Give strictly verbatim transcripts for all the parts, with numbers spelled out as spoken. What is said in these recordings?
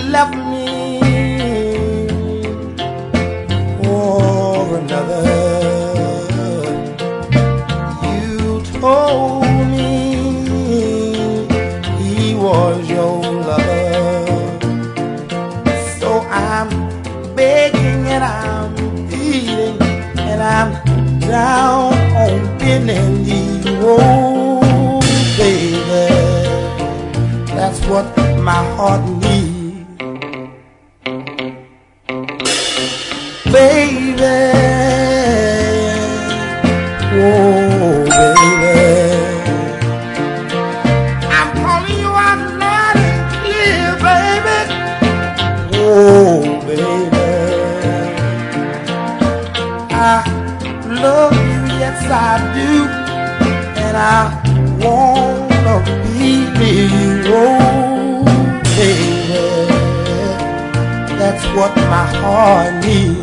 left me for another. You told me he was your lover, so I'm begging and I'm pleading and I'm down on bending knee. Oh, baby, that's what my heart needs, baby. Oh, baby, I'm calling you out loud and clear, baby. Oh, baby, I love you, yes I do, and I wanna be near you. Oh, baby, that's what my heart needs,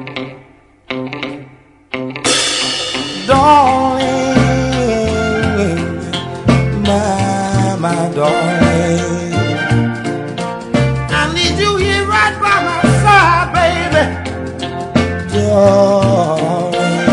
darling, my, my darling. I need you here right by my side, baby, darling.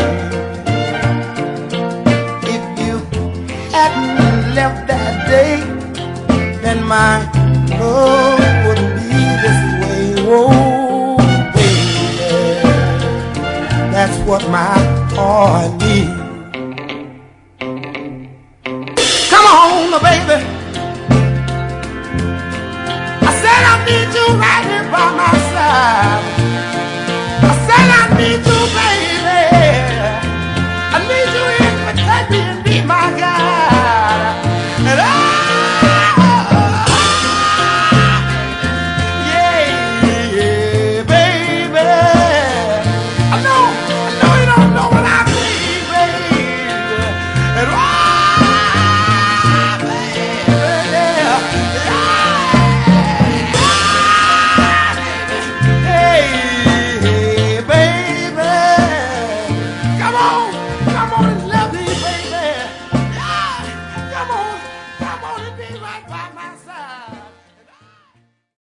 If you hadn't left that day, then my love wouldn't be this way. Oh, baby, that's what my heart needs. Come on, baby, I said I need you right here by my side.